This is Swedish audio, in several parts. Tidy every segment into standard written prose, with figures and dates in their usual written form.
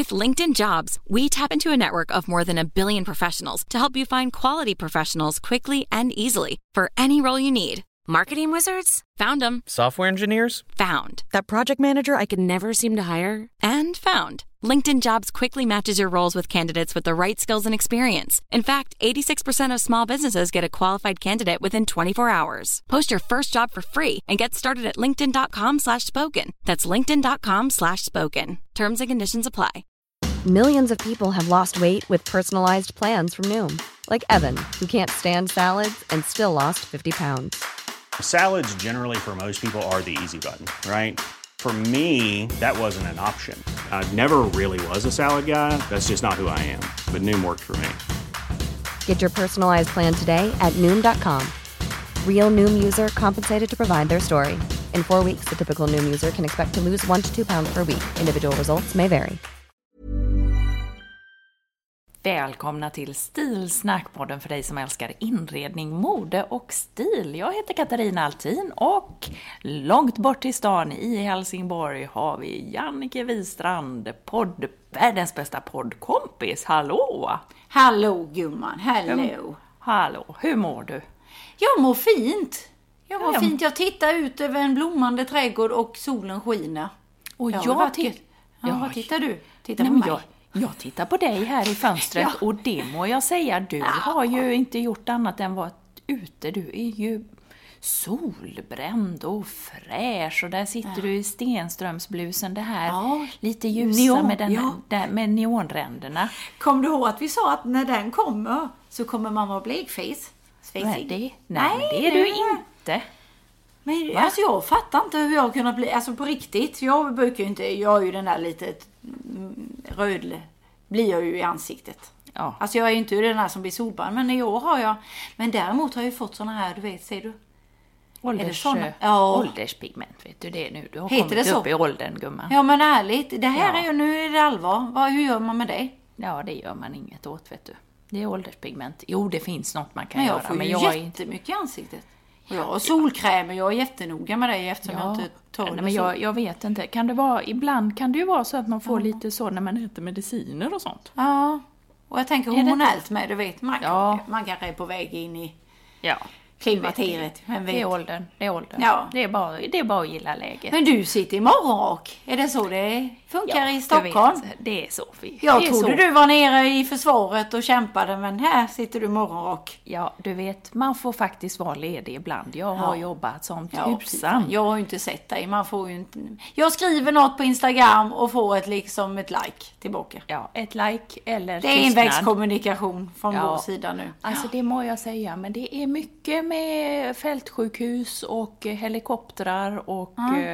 With LinkedIn Jobs, we tap into a network of more than 1 billion professionals to help you find quality professionals quickly and easily for any role you need. Marketing wizards? Found them. Software engineers? Found. That project manager I could never seem to hire? And found. LinkedIn Jobs quickly matches your roles with candidates with the right skills and experience. In fact, 86% of small businesses get a qualified candidate within 24 hours. Post your first job for free and get started at linkedin.com/spoken. That's linkedin.com/spoken. Terms and conditions apply. Millions of people have lost weight with personalized plans from Noom. Like Evan, who can't stand salads and still lost 50 pounds. Salads generally for most people are the easy button, right? For me, that wasn't an option. I never really was a salad guy. That's just not who I am. But Noom worked for me. Get your personalized plan today at Noom.com. Real Noom user compensated to provide their story. In 4 weeks, the typical Noom user can expect to lose 1 to 2 pounds per week. Individual results may vary. Välkomna till Stilsnackpodden för dig som älskar inredning, mode och stil. Jag heter Katarina Altin och långt bort i stan i Helsingborg har vi Jannike Wistrand, världens bästa poddkompis. Hallå! Hallå gumman, hallå! Hallå, hur mår du? Jag mår fint. Fint. Jag tittar ut över en blommande trädgård och solen skiner. Och vad tittar du? Tittar på mig. Jag tittar på dig här i fönstret och det må jag säga, du har ju inte gjort annat än varit ute. Du är ju solbränd och fräsch och där sitter du i Stenströmsblusen, det här lite ljusa med neonränderna. Kom du ihåg att vi sa att när den kommer så kommer man vara blekfis? Nej, det är du inte. Men alltså jag fattar inte hur jag har kunnat bli, alltså på riktigt. Jag brukar ju inte, jag är ju den där lite röd blir jag ju i ansiktet. Ja. Alltså jag är ju inte den där som blir solbränd, men i år har jag, men däremot har jag ju fått såna här, du vet, ser du? Ålderspigment, vet du det nu? Du har kommit upp i åldern, gumman. Ja, men ärligt, det här är ju, nu är det allvar. Hur gör man med det? Ja, det gör man inget åt, vet du. Det är ålderspigment. Jo, det finns något man kan göra. Men jag får ju jättemycket i ansiktet. Och jag har solkrämer, jag är jättenoga med det eftersom jag inte tar det. Men jag vet inte, ibland kan det ju vara så att man får lite så när man äter mediciner och sånt. Ja, och jag tänker hormonellt med, du vet, man kanske är på väg in i klimakteriet. Det är åldern. Ja. Det är bara att gilla läget. Men du sitter i morgonrock, är det så det funkar i Stockholm? Det är så. Jag trodde du var nere i försvaret och kämpade, men här sitter du i morgonrock. Ja, du vet, man får faktiskt vara ledig ibland. Jag har jobbat som tusan. Jag har ju inte sett dig, man får ju inte. Jag skriver något på Instagram och får ett like tillbaka. Ja, ett like eller det är envägskommunikation från vår sida nu. Alltså det må jag säga, men det är mycket med fältsjukhus och helikoptrar och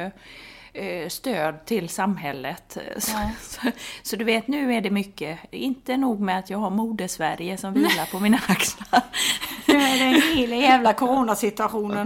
stöd till samhället. Så du vet, nu är det mycket. Inte nog med att jag har Modesverige som vilar på mina axlar. Nu är det hela jävla coronasituationen.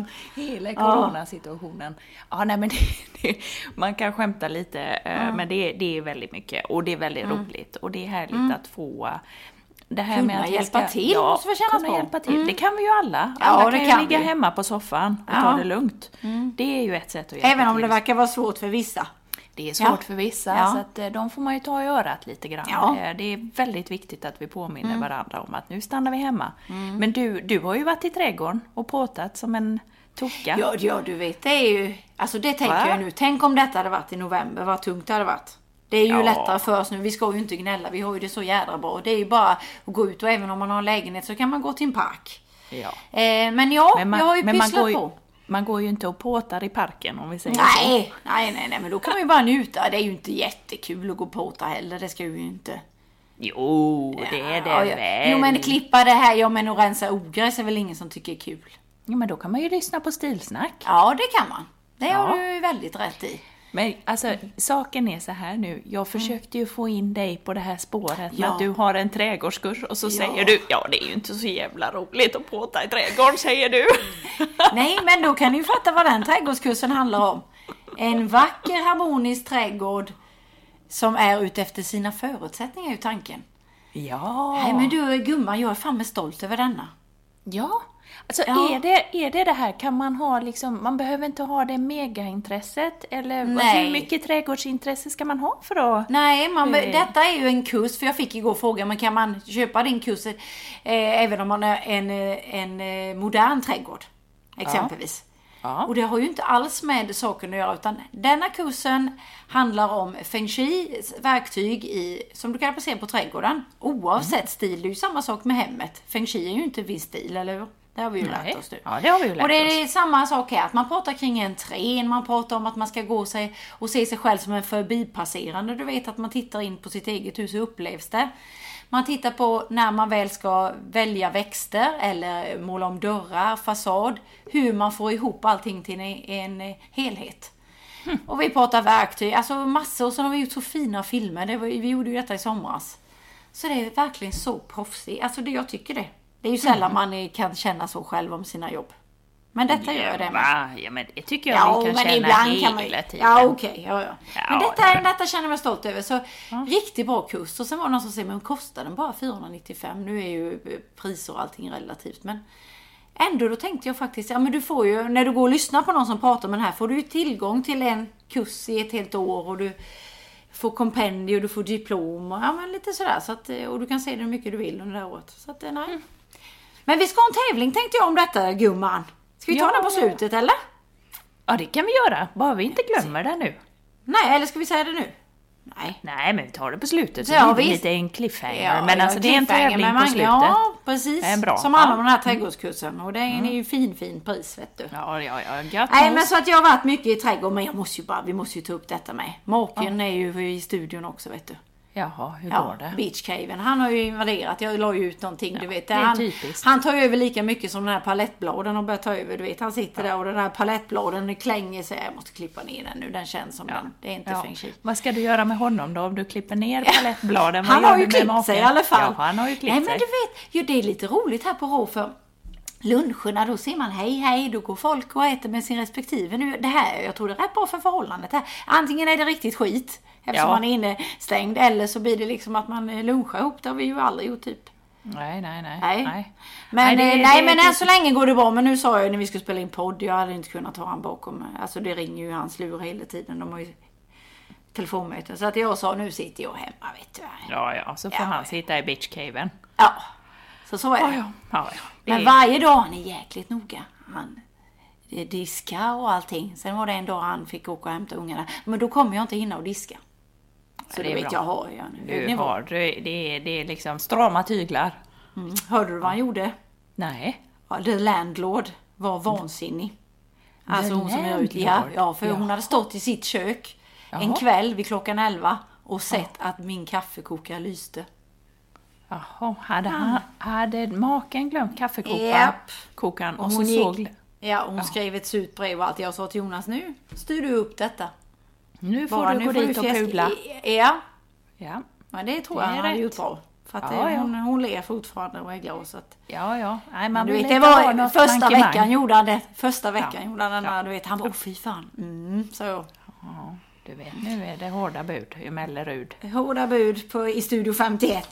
Ja, nej, men man kan skämta lite, men det är väldigt mycket. Och det är väldigt roligt. Och det är härligt att få det här med att hjälpa till, måste vi känna på. Hjälpa till. Det kan vi ju alla. Alla kan ju ligga hemma på soffan och ta det lugnt. Det är ju ett sätt att hjälpa till. Även om det verkar vara svårt för vissa. Det är svårt för vissa, så att de får man ju ta i örat lite grann. Det är väldigt viktigt att vi påminner varandra om att nu stannar vi hemma. Men du har ju varit i trädgården och påtat som en toka. Ja, du vet, det är ju, alltså det tänker jag nu. Tänk om detta hade varit i november, vad tungt det hade varit. Det är ju lättare för oss nu, vi ska ju inte gnälla, vi har ju det så jädra bra. Det är ju bara att gå ut, och även om man har en lägenhet så kan man gå till en park. Ja. Men jag har ju pysslat på. Man går ju inte och påtar i parken, om vi säger så. Nej, men då kan man ju bara njuta. Det är ju inte jättekul att gå och påta heller, det ska ju inte. Jo, det är det väl. Jo, men klippa det här, men att rensa ogräs är väl ingen som tycker är kul. Ja, men då kan man ju lyssna på Stilsnack. Ja, det kan man. Det har du väldigt rätt i. Men alltså, saken är så här nu. Jag försökte ju få in dig på det här spåret med att du har en trädgårdskurs. Och så säger du, det är ju inte så jävla roligt att påta i trädgården, säger du. Nej, men då kan ni ju fatta vad den trädgårdskursen handlar om. En vacker, harmonisk trädgård som är ute efter sina förutsättningar, är ju tanken. Ja. Nej, men du gumman, jag är fan med stolt över denna. Ja, alltså Ja. Är det här, kan man ha liksom, man behöver inte ha det megaintresset, eller Nej. hur mycket trädgårdsintresse ska man ha för att... Nej, detta är ju en kurs, för jag fick igår frågan, men kan man köpa din kurs även om man är en modern trädgård, exempelvis. Ja. Och det har ju inte alls med saken att göra, utan denna kursen handlar om feng shui, verktyg som du kan applicera på trädgården. Oavsett stil, det är ju samma sak med hemmet. Feng shui är ju inte viss stil, eller hur? Det har vi ju lärt oss nu. Ja, det har vi ju lärt oss. Och det är samma sak här, att man pratar kring en trän, man pratar om att man ska gå sig och se sig själv som en förbipasserande. Du vet att man tittar in på sitt eget hus och upplevs det. Man tittar på när man väl ska välja växter eller måla om dörrar, fasad. Hur man får ihop allting till en helhet. Och vi pratar verktyg, alltså massor. Och så har vi gjort så fina filmer. Vi gjorde ju detta i somras. Så det är verkligen så proffsigt. Alltså jag tycker det. Det är ju sällan man kan känna så själv om sina jobb. Men detta gör jag det med. Ja, men det tycker jag vi kan känna hela tiden. Ja, okej. Ja. Men detta känner jag mig stolt över. Så riktigt bra kurs. Och sen var det någon som säger, men kostar den bara 495? Nu är ju priser och allting relativt. Men ändå då tänkte jag faktiskt, ja men du får ju, när du går och lyssnar på någon som pratar med den här, får du ju tillgång till en kurs i ett helt år. Och du får kompendium och du får diplom. Och, ja men lite sådär. Så att, och du kan se det hur mycket du vill under det här året. Så att nej. Men vi ska ha en tävling tänkte jag om detta, gumman. Ska vi ta den på slutet, eller? Ja, det kan vi göra. Bara vi inte glömmer det nu. Nej, eller ska vi säga det nu? Nej, men vi tar det på slutet. Så ja, blir det lite en cliffhanger. Ja, men alltså det är en tävling på slutet. Ja, precis. Det är bra. Som alla med den här trädgårdskursen. Och det är ju fin pris, vet du. Ja, gött. Nej, men så att jag har varit mycket i trädgård. Men vi måste ju ta upp detta med. Maken är ju i studion också, vet du. Jaha, hur går det? Beachcaven. Han har ju invaderat. Jag la ju ut någonting, du vet. Det är typiskt. Han tar ju över lika mycket som den här palettbladen och börjar ta över, du vet. Han sitter där och den här palettbladen klänger sig. Jag måste klippa ner den nu. Den känns som den. Det är inte feng shui. Vad ska du göra med honom då om du klipper ner palettbladen? Han har ju klippt sig i alla fall. Ja, han har ju klippt sig. Nej, men du vet, ju det är lite roligt här på Rå, för luncherna, då ser man hej, då går folk och äter med sin respektive. Nu, det här, jag tror det är rätt bra för förhållandet här. Antingen är det riktigt skit, eftersom man är inne stängd, eller så blir det liksom att man lunchar ihop. Det har vi ju aldrig gjort typ. Nej. Men än så länge går det bra. Men nu sa jag när vi skulle spela in podd, jag hade inte kunnat ta han bakom. Alltså det ringer ju hans lur hela tiden. De har ju telefonmöten. Så att jag sa, nu sitter jag hemma, vet du. Ja, så får han sitta i beachcaven. Ja, så är det. Ja. Men varje dag han är jäkligt noga. Han diskar och allting. Sen var det en dag han fick åka och hämta ungarna. Men då kommer jag inte hinna och diska. Så det vet jag har jag nu. Det är liksom strama tyglar. Hörde du vad han gjorde? Nej. Ja, The Landlord var vansinnig. Alltså hon som gör ut. Ja, för hon hade stått i sitt kök en kväll vid klockan 11 och sett att min kaffekokare lyste. Jaha, hade maken glömt kaffekokaren och så såg... Ja, hon skrev ett surt brev och allt. Jag sa till Jonas, nu styr du upp detta. Nu får du gå dit och pudla. Ja, men det tror jag han hade gjort bra. För att hon ler fortfarande och är glad. Så att, ja. Nej, man du vill vet, inte det ha var något första mankemang. veckan gjorde han det. Första veckan gjorde han den. Du vet, han var, fy fan. Så. Ja, du vet, nu är det hårda bud i Mellerud. Hårda bud i Studio 51.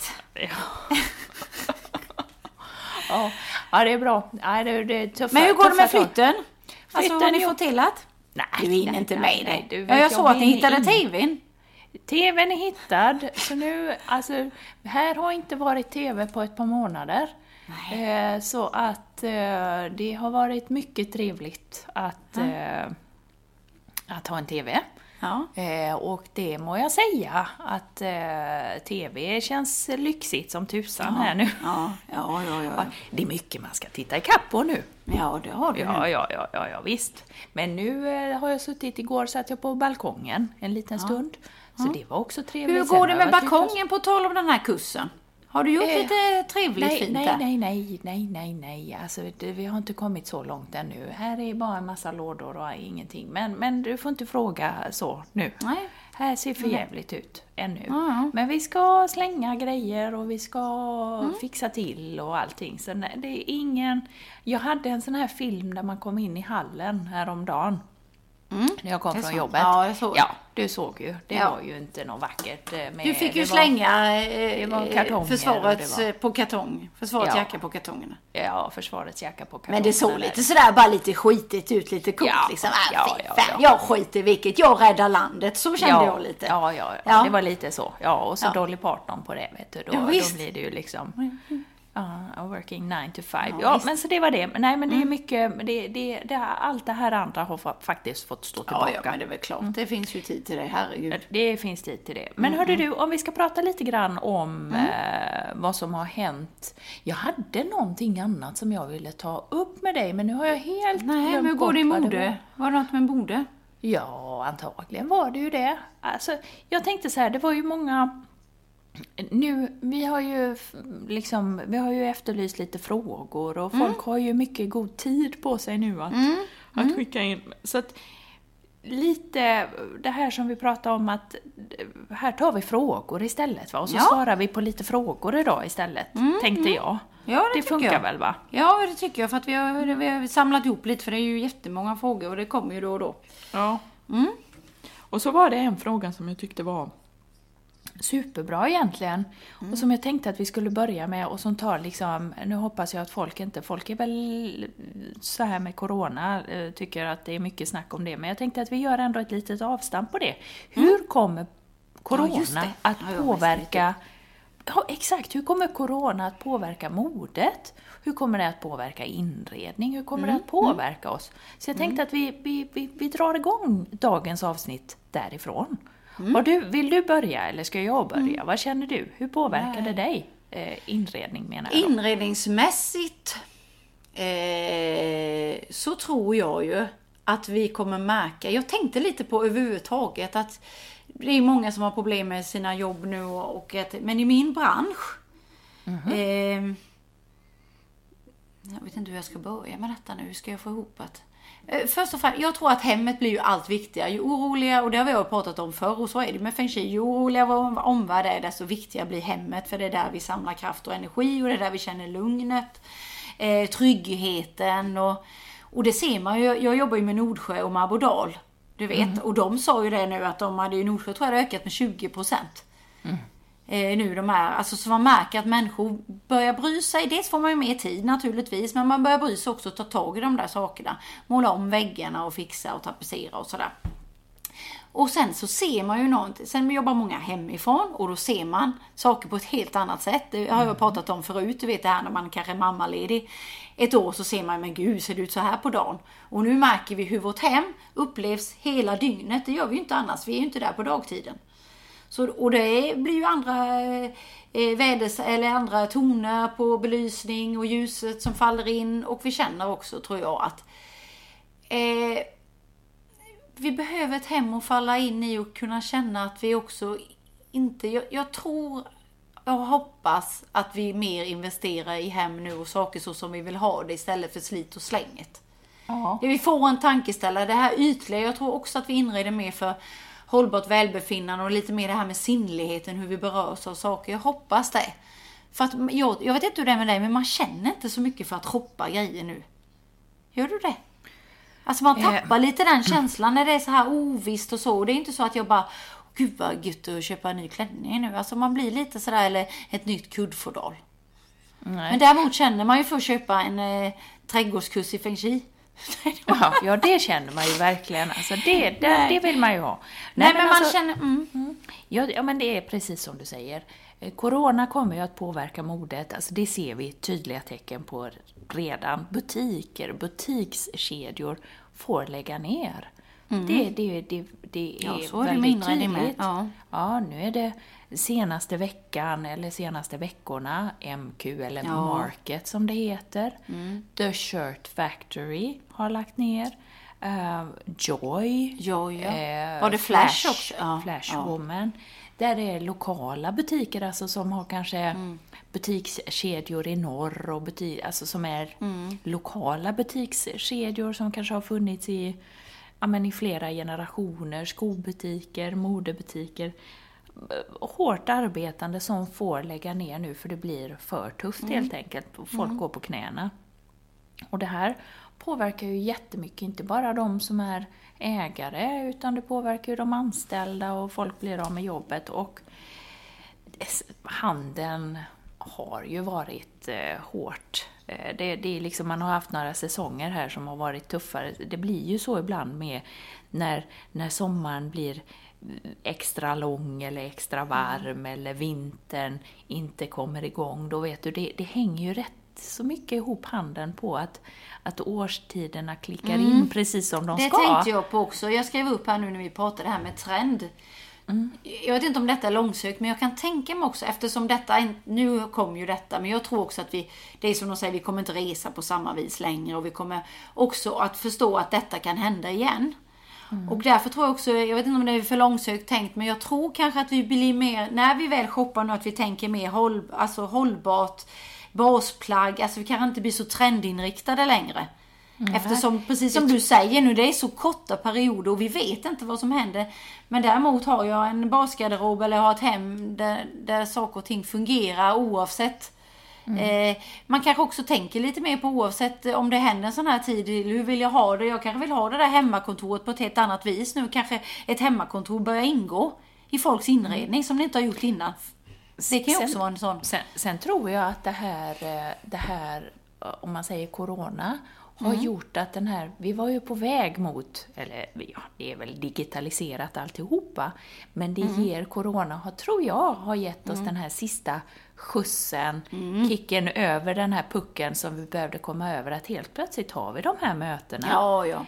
Ja, det är bra. Ja, det är tuffa, men hur går det med flytten? Alltså, har ni fått till att? Nej, du hinner inte med nej, det. Jag såg att ni hittade tvn. TVn är hittad, så nu, alltså, här har inte varit TV på ett par månader. Så att det har varit mycket trevligt att ha en TV. Ja. Och det må jag säga att TV känns lyxigt som tusan här nu. Ja. Det är mycket man ska titta i kapp på nu. Ja, det har du. Ja, visst. Men nu har jag suttit igår, satt jag på balkongen en liten stund. Så det var också trevligt. Hur går det med balkongen på tal om den här kursen? Har du gjort lite trevligt fint där? Nej. Alltså, vi har inte kommit så långt ännu. Här är bara en massa lådor och ingenting. Men du får inte fråga så nu. Nej. Här ser för jävligt ut ännu. Men vi ska slänga grejer och vi ska fixa till och allting. Så det är ingen... Jag hade en sån här film där man kom in i hallen häromdagen. När jag kom från jobbet. Ja, jag såg. Ja, du såg ju. Det var ju inte något vackert. Du fick ju slänga försvarets på kartong. Försvarets jacka på kartongerna. Ja, försvarets jacka på kartongerna. Men det såg lite sådär, bara lite skitigt ut, lite coolt liksom. Jag skiter i vilket, jag räddar landet, så kände jag lite. Ja, det var lite så. Ja, och så Dolly Parton på det, vet du. Då blir det ju liksom... working 9 to 5. Ja, men så det var det. Nej, men det är mycket, allt det här andra har faktiskt fått stå tillbaka. Ja, men det är väl klart. Det finns ju tid till det, herregud. Det finns tid till det. Men hörde du, om vi ska prata lite grann om vad som har hänt. Jag hade någonting annat som jag ville ta upp med dig, men nu har jag helt glömt. Nej, men hur går det i mode? Var det något med mode? Ja, antagligen var det ju det. Alltså, jag tänkte så här, det var ju många... Nu, vi har ju efterlyst lite frågor och folk har ju mycket god tid på sig nu att skicka in. Så att lite det här som vi pratade om, att här tar vi frågor istället, va? Och så svarar vi på lite frågor idag istället, tänkte jag. Ja, det funkar jag. Väl, va? Ja, det tycker jag, för att vi har samlat ihop lite, för det är ju jättemånga frågor och det kommer ju då och då. Ja. Och så var det en fråga som jag tyckte var superbra egentligen. Och som jag tänkte att vi skulle börja med, och som tar liksom, nu hoppas jag att folk är väl så här med corona, tycker att det är mycket snack om det, men jag tänkte att vi gör ändå ett litet avstamp på det. Hur kommer corona att påverka, hur kommer corona att påverka modet? Hur kommer det att påverka inredning? Hur kommer det att påverka oss? Så jag tänkte att vi drar igång dagens avsnitt därifrån. Vill du börja eller ska jag börja? Vad känner du? Hur påverkar det dig? Inredning menar jag. Inredningsmässigt så tror jag ju att vi kommer märka. Jag tänkte lite på överhuvudtaget att det är många som har problem med sina jobb nu. Men i min bransch... jag vet inte hur jag ska börja med detta nu. Hur ska jag få ihop det? Först och främst, jag tror att hemmet blir ju allt viktigare. Ju oroligare, och det har vi pratat om förr, och så är det med feng shui. Ju oroligare vår omvärld är, desto viktigare blir hemmet. För det är där vi samlar kraft och energi, och det är där vi känner lugnet, tryggheten. Och det ser man ju. Jag jobbar ju med Nordsjö och Marbodal, du vet. Och de sa ju det nu, att de hade ju Nordsjö, tror jag, ökat med 20%. Nu alltså, så man märker att människor börjar bry sig. Dels får man ju mer tid naturligtvis, men man börjar bry sig också och ta tag i de där sakerna. Måla om väggarna och fixa och tapetsera och sådär. Och sen så ser man ju något. Sen jobbar många hemifrån, och då ser man saker på ett helt annat sätt. Det har jag pratat om förut. Du vet det här när man kanske är mammaledig ett år, så ser man, men gud, ser det ut så här på dagen? Och nu märker vi hur vårt hem upplevs hela dygnet. Det gör vi ju inte annars. Vi är ju inte där på dagtiden. Och det blir ju andra toner på belysning och ljuset som faller in. Och vi känner också, tror jag, att vi behöver ett hem att falla in i och kunna känna att vi också inte... Jag tror och hoppas att vi mer investerar i hem nu och saker så som vi vill ha det, istället för slit och slänget. Vi får en tankeställare. Det här ytliga, jag tror också att vi inreder mer för hållbart välbefinnande och lite mer det här med sinnligheten, hur vi berörs av saker. Jag hoppas det. För att jag vet inte hur det är med dig, men man känner inte så mycket för att shoppa grejer nu. Gör du det? Alltså man tappar lite den känslan när det är så här ovisst och så. Det är inte så att jag bara, gud vad gött att köpa en ny klänning nu. Alltså man blir lite sådär, eller ett nytt kuddfodral. Men däremot känner man ju för att köpa en trädgårdskurs i feng shui. Ja, det känner man ju verkligen. Alltså det vill man ju ha. Nej, men man känner... Ja, men det är precis som du säger. Corona kommer ju att påverka modet. Alltså det ser vi tydliga tecken på redan. Butikskedjor får lägga ner. Det är så är väldigt det tydligt. Ja, nu är det senaste veckan eller senaste veckorna, MQ eller Market som det heter. The Shirt Factory har lagt ner. Joy. Var det Flash också? Flash Woman. Där är lokala butiker, alltså som har kanske butikskedjor i norr och alltså som är lokala butikskedjor som kanske har funnits i flera generationer, skobutiker, modebutiker, hårt arbetande som får lägga ner nu för det blir för tufft helt enkelt. Folk går på knäna. Och det här påverkar ju jättemycket, inte bara de som är ägare, utan det påverkar ju de anställda och folk blir av med jobbet. Och handeln har ju varit hårt. Det är liksom, man har haft några säsonger här som har varit tuffare. Det blir ju så ibland med när sommaren blir extra lång eller extra varm eller vintern inte kommer igång. Då vet du, det hänger ju rätt så mycket ihop handeln på att årstiderna klickar in precis som de ska. Det tänkte jag på också. Jag skrev upp här nu när vi pratade här med trend. Jag vet inte om detta är långsökt, men jag kan tänka mig också, eftersom detta, nu kommer ju detta, men jag tror också att det är som de säger, vi kommer inte resa på samma vis längre, och vi kommer också att förstå att detta kan hända igen. Och därför tror jag också, jag vet inte om det är för långsökt tänkt, men jag tror kanske att vi blir mer, när vi väl shoppar nu, att vi tänker mer hållbart, basplagg, alltså vi kanske inte blir så trendinriktade längre. Eftersom, precis som du säger nu, det är så korta perioder och vi vet inte vad som händer. Men däremot har jag en basgarderob eller har ett hem där saker och ting fungerar oavsett. Man kanske också tänker lite mer på oavsett om det händer en sån här tid, hur vill jag ha det? Jag kanske vill ha det där hemmakontoret på ett helt annat vis nu. Kanske ett hemmakontor börjar ingå i folks inredning som det inte har gjort innan. Det kan ju också vara en sån. Sen tror jag att det här om man säger corona, har gjort att vi var ju på väg mot, eller ja, det är väl digitaliserat alltihopa, men det ger corona, tror jag, har gett oss den här sista skjutsen, kicken över den här pucken som vi behövde komma över, att helt plötsligt har vi de här mötena. Ja.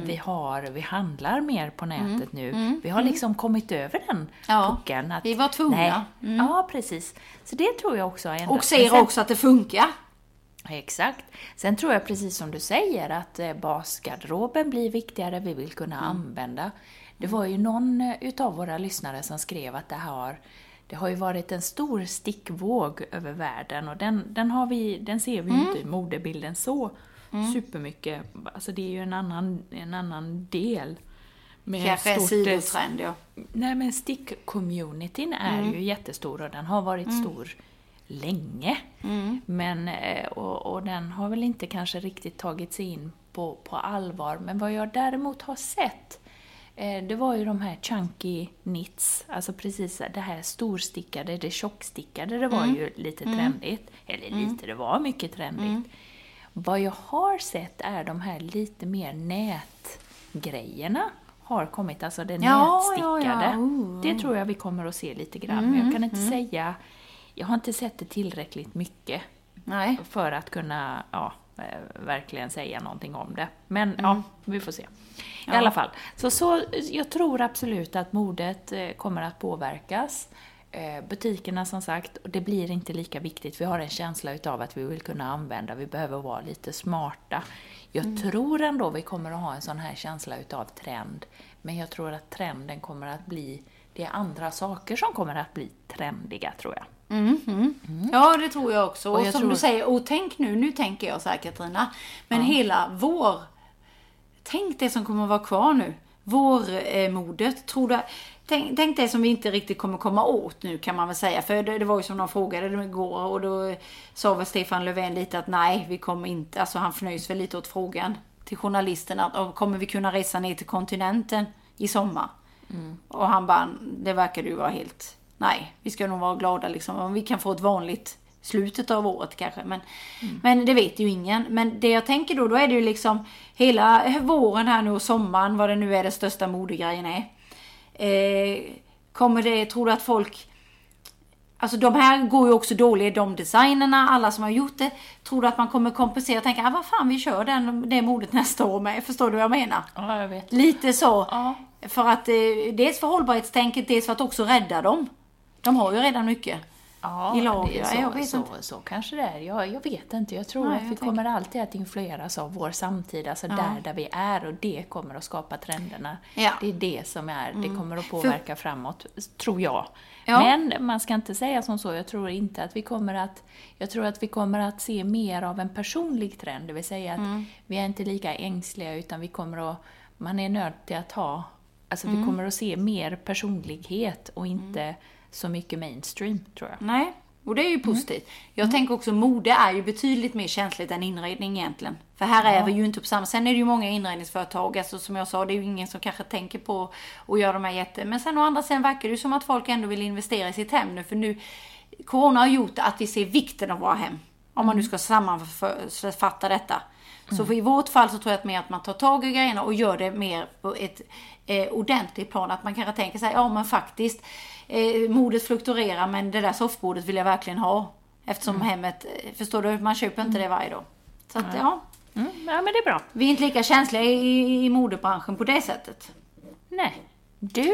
Vi handlar mer på nätet nu. Vi har liksom kommit över den pucken. Vi var tvungna. Ja, precis. Så det tror jag också har ändrat. Och ser också att det funkar. Exakt. Sen tror jag precis som du säger att basgarderoben blir viktigare, vi vill kunna använda. Det var ju någon utav våra lyssnare som skrev att det har ju varit en stor stickvåg över världen, och den ser vi ju inte i modebilden så supermycket. Alltså det är ju en annan del. Kanske en sidotrend, ja. Nej, men stick-communityn är ju jättestor, och den har varit stor länge. Men, och den har väl inte kanske riktigt tagit sig in på allvar. Men vad jag däremot har sett, det var ju de här chunky knits. Alltså precis det här storstickade, det tjockstickade, det var ju lite trendigt. Eller lite, det var mycket trendigt. Vad jag har sett är de här lite mer nätgrejerna har kommit. Alltså det nätstickade. Det tror jag vi kommer att se lite grann. Men jag kan inte säga... Jag har inte sett det tillräckligt mycket för att kunna verkligen säga någonting om det. Men vi får se. I alla fall. Så jag tror absolut att modet kommer att påverkas. Butikerna som sagt, och det blir inte lika viktigt. Vi har en känsla utav att vi vill kunna använda. Vi behöver vara lite smarta. Jag tror ändå vi kommer att ha en sån här känsla utav trend. Men jag tror att trenden kommer att bli... Det är andra saker som kommer att bli trendiga, tror jag. Ja, det tror jag också. Och som du säger, och tänk nu tänker jag så här, Katarina, men hela tänk det som kommer att vara kvar nu, vårmodet, tror du, tänk det som vi inte riktigt kommer komma åt nu, kan man väl säga, för det var ju som de frågade igår, och då sa väl Stefan Löfven lite att nej, vi kommer inte, alltså han förnöjs väl lite åt frågan till journalisterna, att kommer vi kunna resa ner till kontinenten i sommar? Och han bara, det verkar ju vara helt... Nej, vi ska nog vara glada liksom, om vi kan få ett vanligt slutet av året kanske. Men det vet ju ingen. Men det jag tänker då är det ju liksom hela våren här nu och sommaren, vad det nu är det största modegrejen är. Tror du att folk... Alltså de här går ju också dåliga, de designerna, alla som har gjort det. Tror du att man kommer kompensera och tänka, vad fan, vi kör det modet nästa år med? Förstår du vad jag menar? Ja, jag vet. Lite så. Ja. För att dels för hållbarhetstänket, dels för att också rädda dem. De har ju redan mycket i lager. Så kanske det är. Jag vet inte. Jag tror att vi kommer alltid att influeras av vår samtid. Alltså där vi är, och det kommer att skapa trenderna. Ja. Det är det som är. Det kommer att påverka framåt, tror jag. Ja. Men man ska inte säga som så. Jag tror inte att vi kommer att... Jag tror att vi kommer att se mer av en personlig trend. Det vill säga att vi är inte lika ängsliga, utan vi kommer att... Man är nöjd till att ha... Alltså vi kommer att se mer personlighet och inte så mycket mainstream, tror jag. Nej, Och det är ju positivt. Jag tänker också mode är ju betydligt mer känsligt än inredning egentligen. För här är vi ju inte på samma. Sen är det ju många inredningsföretag. Alltså som jag sa, det är ju ingen som kanske tänker på att göra de här Men sen å andra sidan verkar det ju som att folk ändå vill investera i sitt hem nu. För nu, corona har gjort att vi ser vikten av våra hem. Om man nu ska sammanfatta detta. Så för i vårt fall så tror jag att mer att man tar tag i grejerna och gör det mer på ett ordentligt plan. Att man kanske tänker sig, ja men faktiskt, modet fluktuerar men det där soffbordet vill jag verkligen ha. Eftersom hemmet, förstår du, man köper inte det varje dag. Så att ja men det är bra. Vi är inte lika känsliga i modebranschen på det sättet. Nej. Du,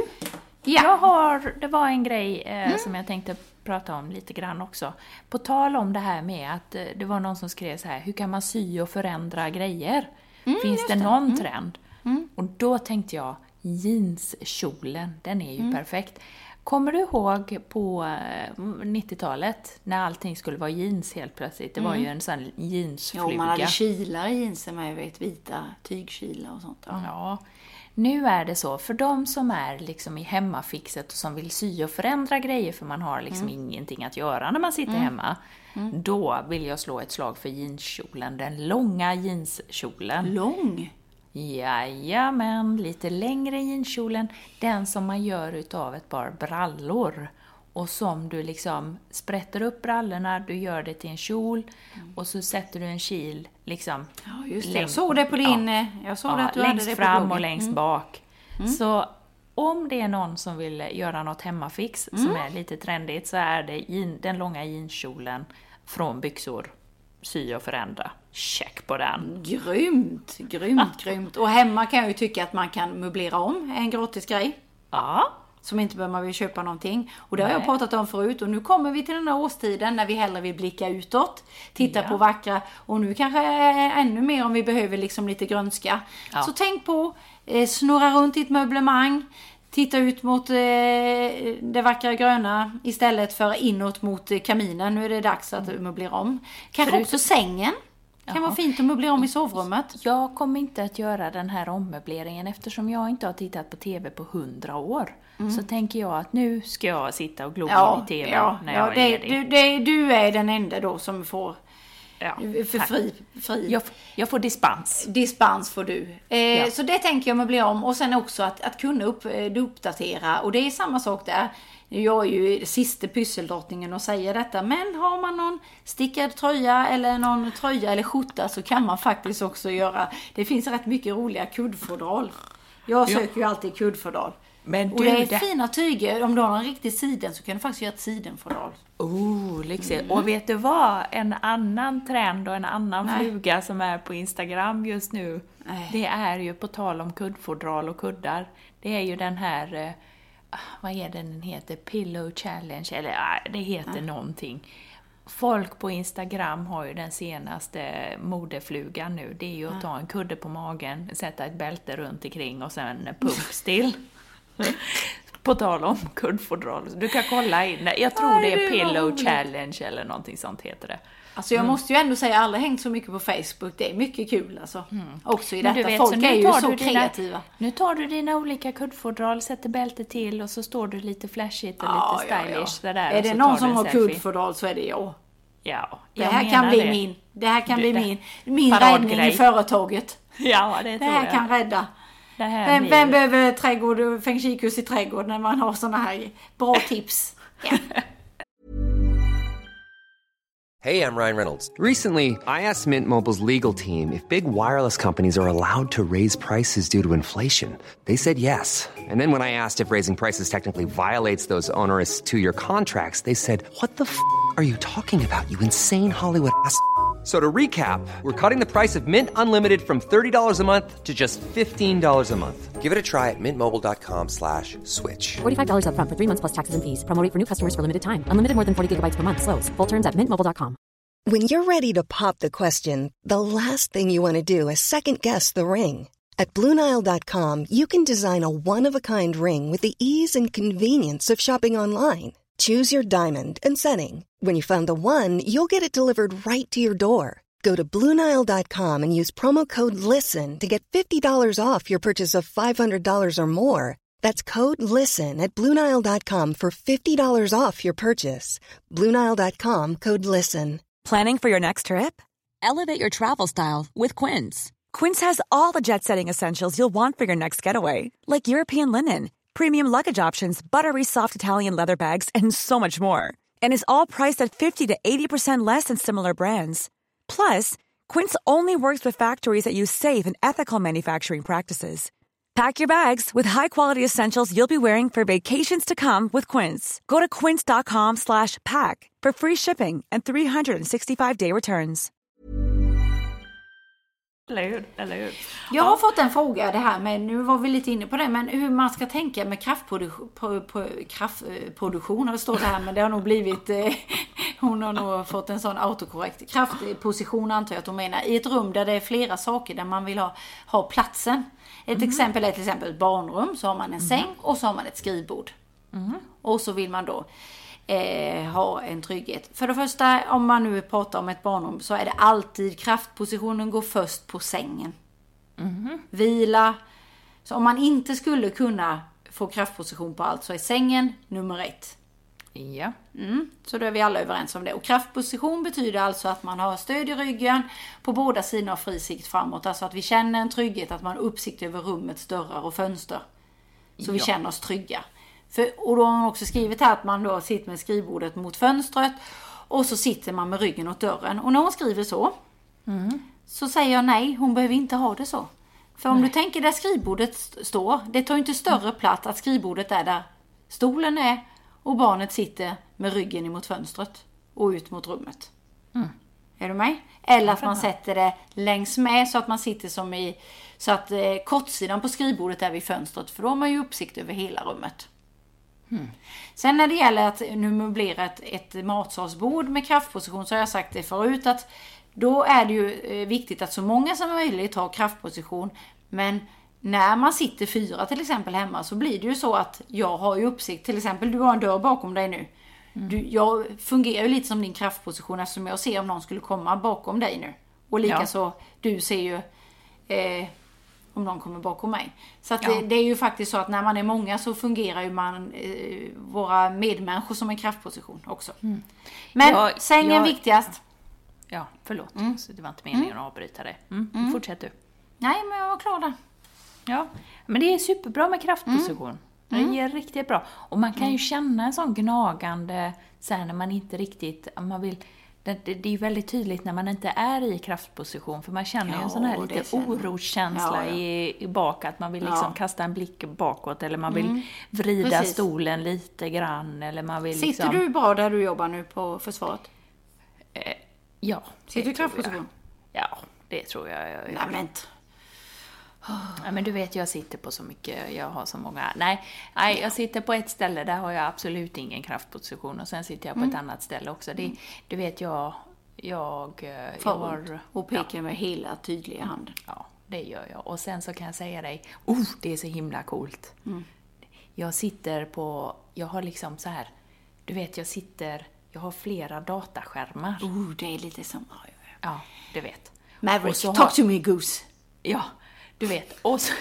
det var en grej som jag tänkte prata om lite grann också. På tal om det här med att det var någon som skrev så här, hur kan man sy och förändra grejer? Finns det någon trend? Och då tänkte jag, jeanskjolen, den är ju perfekt. Kommer du ihåg på 90-talet när allting skulle vara jeans helt plötsligt? Det var ju en sån jeansfluga. Jo, man hade kilar i jeansen med, vita tygkilar och sånt. Ja. Nu är det så, för de som är liksom i hemmafixet och som vill sy och förändra grejer för man har liksom ingenting att göra när man sitter hemma. Då vill jag slå ett slag för jeanskjolen, den långa jeanskjolen. Lång? Jajamän, lite längre jeanskjolen. Den som man gör utav ett par brallor. Och som du liksom sprätter upp brallorna, du gör det till en kjol. Och så sätter du en kil liksom. Ja, just det. Jag såg det på din... Jag såg att du hade det på längst fram och längst bak. Så om det är någon som vill göra något hemmafix som är lite trendigt, så är det den långa jeanskjolen från byxor. Sy och förändra. Check på den. Grymt. Och hemma kan jag ju tycka att man kan möblera om en gratis grej. Ja. Som inte behöver man vill köpa någonting. Och det har jag pratat om förut. Och nu kommer vi till den här årstiden när vi hellre vill blicka utåt. Titta på vackra. Och nu kanske ännu mer om vi behöver liksom lite grönska. Ja. Så tänk på, snurra runt i ett möblemang. Titta ut mot det vackra gröna istället för inåt mot kaminen. Nu är det dags att möblera om. Kanske också sängen. Kan vara fint att möblera om i sovrummet. Jag kommer inte att göra den här ommöbleringen eftersom jag inte har tittat på tv på 100 år. Så tänker jag att nu ska jag sitta och glo i tv när jag är ledig. Du är den enda då som får för fri. Jag får dispens. Dispens får du. Så det tänker jag möblera om. Och sen också att kunna uppdatera. Och det är samma sak där. Jag är ju sista pysseldrottningen att säga detta. Men har man någon stickad tröja eller någon tröja eller skjorta så kan man faktiskt också göra. Det finns rätt mycket roliga kuddfodral. Jag söker ju alltid kuddfodral. Men och det är fina tyger. Om du har en riktig siden så kan du faktiskt göra ett sidenfodral. Lyxigt. Och vet du vad? En annan trend och en annan fluga som är på Instagram just nu. Det är ju på tal om kuddfodral och kuddar. Det är ju den här... vad är den heter? Pillow Challenge. Eller det heter någonting. Folk på Instagram har ju den senaste modeflugan nu. Det är ju att ta en kudde på magen, sätta ett bälte runt omkring och sen pumpstill. På tal om kuddfodral. Du kan kolla in. Jag tror det är Pillow Challenge eller någonting sånt heter det. Alltså jag måste ju ändå säga, jag har aldrig hängt så mycket på Facebook. Det är mycket kul alltså. Också i detta. Vet, folk är ju så kreativa. Nu tar du dina olika kuddfodral, sätter bälte till och så står du lite flashigt och lite stylish. Där, är det någon som har kuddfodral så är det jag. Ja, det här kan bli min räddning i företaget. Ja, det här jag. Kan rädda. Vem behöver trädgård och feng shui-kurs i trädgård när man har såna här bra tips? Yeah. Hey, I'm Ryan Reynolds. Recently, I asked Mint Mobile's legal team if big wireless companies are allowed to raise prices due to inflation. They said yes. And then when I asked if raising prices technically violates those onerous 2-year contracts, they said, "What the f*** are you talking about, you insane Hollywood ass?" So to recap, we're cutting the price of Mint Unlimited from $30 a month to just $15 a month. Give it a try at mintmobile.com/switch. $45 up front for 3 months plus taxes and fees. Promo rate for new customers for limited time. Unlimited more than 40 gigabytes per month. Slows full terms at mintmobile.com. When you're ready to pop the question, the last thing you want to do is second-guess the ring. At BlueNile.com, you can design a one-of-a-kind ring with the ease and convenience of shopping online. Choose your diamond and setting. When you find the one, you'll get it delivered right to your door. Go to BlueNile.com and use promo code LISTEN to get $50 off your purchase of $500 or more. That's code LISTEN at BlueNile.com for $50 off your purchase. BlueNile.com, code LISTEN. Planning for your next trip? Elevate your travel style with Quince. Quince has all the jet-setting essentials you'll want for your next getaway, like European linen, premium luggage options, buttery soft Italian leather bags, and so much more. And is all priced at 50 to 80% less than similar brands. Plus, Quince only works with factories that use safe and ethical manufacturing practices. Pack your bags with high-quality essentials you'll be wearing for vacations to come with Quince. Go to quince.com/pack for free shipping and 365-day returns. Eller hur? Jag har fått en fråga det här med, nu var vi lite inne på det, men hur man ska tänka med kraftproduktion, det står det här, men det har nog blivit, hon har nog fått en sån autokorrekt kraftposition, antar jag att hon menar, i ett rum där det är flera saker där man vill ha platsen. Ett exempel är till exempel ett barnrum, så har man en säng och så har man ett skrivbord. Och så vill man då ha en trygghet. För det första, om man nu pratar om ett barnrum, så är det alltid kraftpositionen går först på sängen. Vila. Så om man inte skulle kunna få kraftposition på allt, så är sängen nummer 1. Ja. Så då är vi alla överens om det. Och kraftposition betyder alltså att man har stöd i ryggen på båda sidor av fri sikt framåt. Alltså att vi känner en trygghet, att man har uppsikt över rummets dörrar och fönster. Så vi känner oss trygga. Och då har man också skrivit här att man då sitter med skrivbordet mot fönstret och så sitter man med ryggen åt dörren. Och när hon skriver så säger jag nej, hon behöver inte ha det så. För om du tänker där skrivbordet står, det tar ju inte större plats att skrivbordet är där stolen är och barnet sitter med ryggen emot fönstret och ut mot rummet. Är du med? Eller att man sätter det längs med så att man sitter som i, så att kortsidan på skrivbordet är vid fönstret, för då har man ju uppsikt över hela rummet. Sen när det gäller att nu möblera ett matsalsbord med kraftposition, så har jag sagt det förut, att då är det ju viktigt att så många som möjligt har kraftposition. Men när man sitter 4 till exempel hemma, så blir det ju så att jag har ju uppsikt. Till exempel, du har en dörr bakom dig nu. Jag fungerar ju lite som din kraftposition, eftersom jag ser om någon skulle komma bakom dig nu. Och likaså, du ser ju om någon kommer bakom mig. Så att det är ju faktiskt så att när man är många så fungerar ju man våra medmänniskor som en kraftposition också. Men sängen viktigast. Ja, förlåt. Så det var inte meningen att avbryta det. Fortsätt du. Nej, men jag var klar där. Ja, men det är superbra med kraftposition. Det ger riktigt bra. Och man kan ju känna en sån gnagande sen när man inte riktigt, man vill, det är ju väldigt tydligt när man inte är i kraftposition, för man känner ju en sån här lite oroskänsla i bak, att man vill liksom kasta en blick bakåt, eller man vill vrida stolen lite grann, eller man vill Sitter liksom... du bra där du jobbar nu på försvaret? Ja. Sitter du i kraftposition? Ja, det tror jag. Ja, men du vet, jag sitter på så mycket, jag har så många... Nej, jag sitter på ett ställe, där har jag absolut ingen kraftposition, och sen sitter jag på ett annat ställe också. Du vet, jag har... Och pekar med hela tydliga handen. Ja, det gör jag. Och sen så kan jag säga dig, det är så himla coolt. Jag sitter på... Jag har liksom så här... Du vet, jag har flera dataskärmar. Det är lite som... Ja, du vet. Maverick, talk to me, Goose. Ja, du vet. Och så...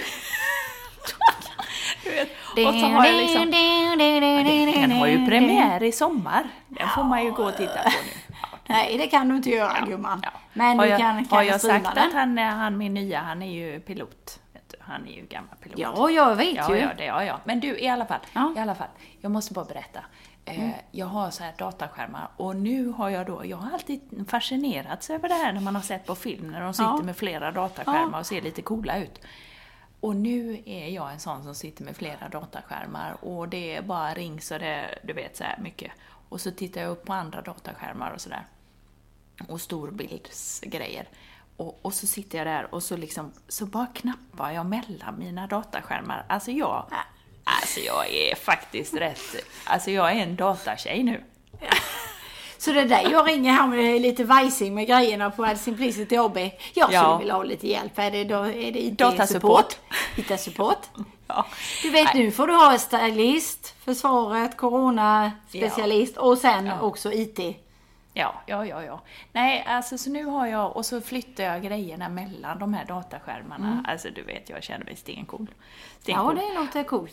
du vet. Och så har jag liksom... Den har ju premiär i sommar. Den får man ju gå och titta på nu. Nej, det kan du inte göra, gumman. Ja. Men du kan har jag sagt att han min nya, han är ju pilot. Vet du, han är ju gammal pilot. Ja, jag vet ju. Ja. Men du, i alla fall. Jag måste bara berätta. Jag har så här dataskärmar, och nu har jag har alltid fascinerats över det här när man har sett på film, när de sitter med flera dataskärmar och ser lite coola ut. Och nu är jag en sån som sitter med flera dataskärmar, och det bara rings och det, du vet, så här mycket. Och så tittar jag upp på andra dataskärmar och sådär. Och storbildsgrejer. Och så sitter jag där och så liksom, så bara knappar jag mellan mina dataskärmar. Alltså jag är faktiskt jag är en datatjej nu. Så det där, jag ringer här med lite vajsing med grejerna på Simplicity AB. Jag skulle vilja ha lite hjälp. Är det IT-support? IT-support? Ja. Du vet, nu får du ha stylist, försvaret, corona-specialist och sen också IT. Ja. Nej, alltså så nu har jag, och så flyttar jag grejerna mellan de här dataskärmarna. Alltså du vet, jag känner mig stencool. Ja, det låter coolt.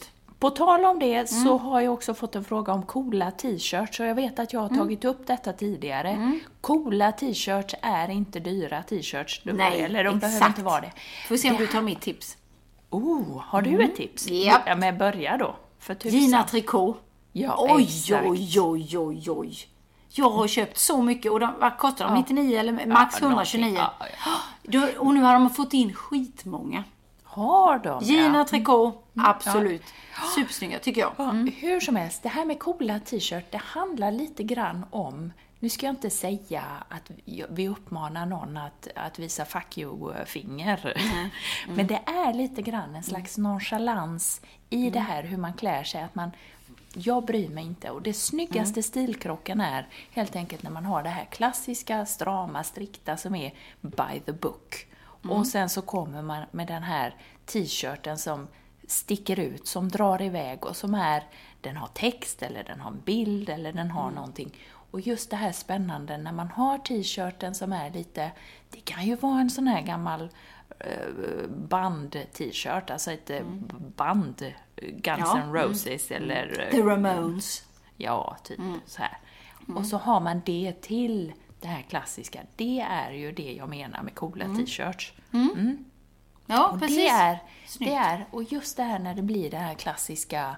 På tal om det så har jag också fått en fråga om coola t-shirts. Och jag vet att jag har tagit upp detta tidigare. Coola t-shirts är inte dyra t-shirts. Nej, eller de behöver inte vara det. Får se om du tar mitt tips. Har du ett tips? Japp. Ja, men börja då. För Gina Tricot. Ja, exakt. Oj. Jag har köpt så mycket. Och vad kostar de? 99 eller max 129? Och nu har de fått in skitmånga. Har de? Gina Tricot, absolut. Supersnygga tycker jag. Hur som helst, det här med coola t-shirt, det handlar lite grann om, nu ska jag inte säga att vi uppmanar någon att visa fuck you-finger. Men det är lite grann en slags nonchalans i det här hur man klär sig. Att jag bryr mig inte. Och det snyggaste stilkrocken är helt enkelt när man har det här klassiska, strama, strikta som är by the book. Och sen så kommer man med den här t-shirten som sticker ut, som drar iväg och som den har text eller den har en bild eller den har någonting. Och just det här spännande när man har t-shirten som är lite, det kan ju vara en sån här gammal band-t-shirt, alltså ett band, Guns N' Roses eller The Ramones. Ja, typ så här. Och så har man det till det här klassiska. Det är ju det jag menar med coola t-shirts. Ja, och precis. Det är, och just det här när det blir det här klassiska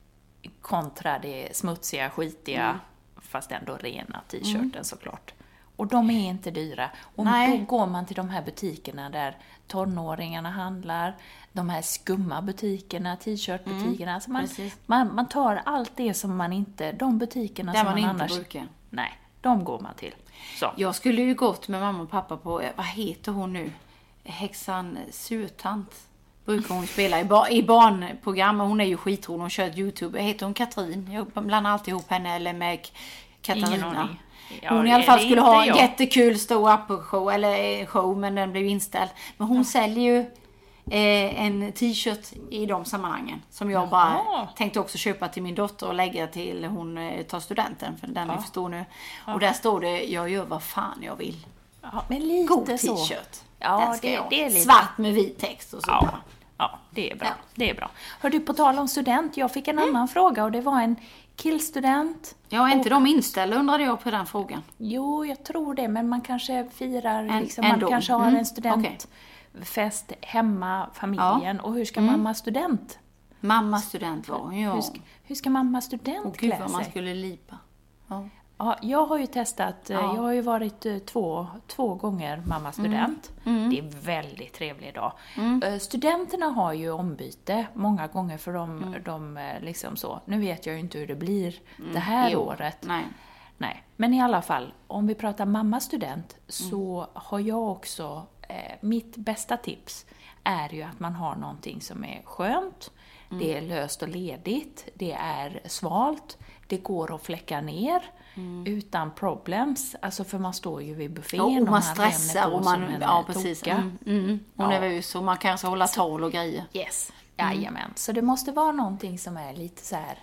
kontra det smutsiga, skitiga, fast ändå rena t-shirten såklart. Och de är inte dyra. Och då går man till de här butikerna där tonåringarna handlar, de här skumma butikerna, t-shirtbutikerna. Alltså man tar allt det som man inte, de butikerna där som man inte annars... brukar. Nej, de går man till. Så. Jag skulle ju gått med mamma och pappa på, vad heter hon nu? Häxan Surtant. Brukar hon spela i barnprogram. Hon är ju skitrolig, hon kör YouTube. Heter hon Katrin? Jag blandar alltid ihop henne eller med Katarina. Hon i alla fall skulle ha en jättekul stå-up-show eller show, men den blev inställd. Men hon säljer ju en t-shirt i de sammanhangen som jag bara tänkte också köpa till min dotter och lägga till hon tar studenten, för den är för stor nu. Och där står det, jag gör vad fan jag vill. Ja, men lite god t-shirt. Ja, det är lite svart med vit text och så. Ja, det är bra. Det är bra. Hör du, på tal om student, jag fick en annan fråga och det var en killstudent. Ja, är inte de inställda, undrade jag på den frågan. Jo, jag tror det, men man kanske firar liksom, man kanske har en studentfest hemma, familjen. Och hur ska mamma student? Mamma student var hur ska mamma student klä sig? Vad man skulle lipa. Ja, jag har ju testat, jag har ju varit två gånger mamma student. Det är väldigt trevlig dag. Studenterna har ju ombyte många gånger för de liksom så. Nu vet jag ju inte hur det blir det här året. Nej. Men i alla fall, om vi pratar mamma student så har jag också, mitt bästa tips är ju att man har någonting som är skönt. Det är löst och ledigt, det är svalt, det går att fläcka ner. Utan problems, alltså för man står ju vid buffén och man stressar och man precis. Hon är väl så man kanske hålla tal och grejer. Yes. Jajamän. Så det måste vara någonting som är lite så här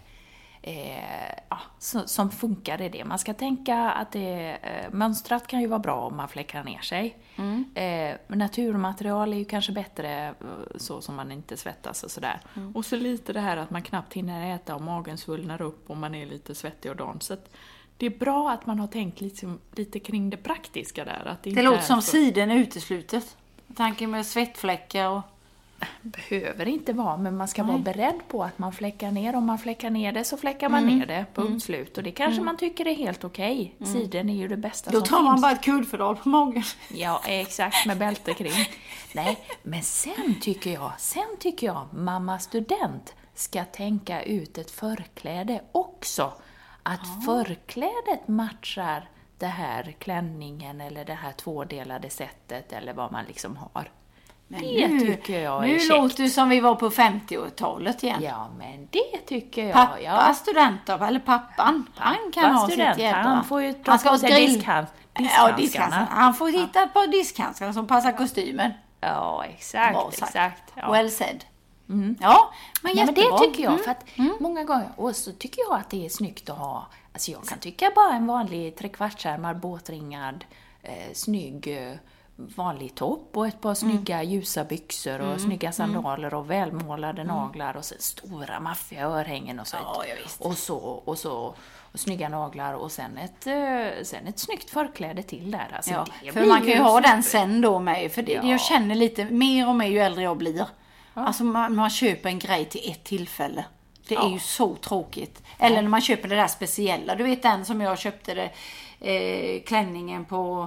som funkar i det. Man ska tänka att mönstrat kan ju vara bra om man fläckar ner sig. Naturmaterial är ju kanske bättre så som man inte svettas och sådär. Och så lite det här att man knappt hinner äta och magen svullnar upp och man är lite svettig och dan. Så att det är bra att man har tänkt lite kring det praktiska där. Att det låter som siden är uteslutet. Tanken med svettfläckar och... Behöver inte vara, men man ska vara beredd på att man fläckar ner. Om man fläckar ner det så fläckar man ner det på uppslut. Och det kanske man tycker är helt okej. Siden är ju det bästa som finns. Då tar man bara ett kuddfodral på magen. Ja, exakt, med bälte kring. Nej, men sen tycker jag mamma student ska tänka ut ett förkläde också. Att förklädet matchar det här klänningen eller det här tvådelade sättet eller vad man liksom har. Men det tycker jag är nu käckt. låter det som vi var på 50-talet igen. Ja, men det tycker jag. Pappa studenter, eller pappan. Han kan ha student, sitt jädra. Han får ju dra på sig diskhandskarna. Han får hitta på diskhandskarna som passar kostymen. Ja, exakt. Ja. Well said. Ja, men jättebra. Men det tycker jag, för att många gånger, och så tycker jag att det är snyggt att ha, alltså jag kan tycka bara en vanlig trekvartsärmad, båtringad, snygg vanlig topp och ett par snygga ljusa byxor och snygga sandaler och välmålade naglar och så stora maffiga örhängen och så. Ja, Och snygga naglar och sen ett snyggt förkläde till där. Alltså, för man kan ju ha den sen då med. För jag känner lite mer och mer ju äldre jag blir. Ja. Alltså man köper en grej till ett tillfälle. Det är ju så tråkigt. Eller när man köper det där speciella. Du vet den som jag köpte klänningen på...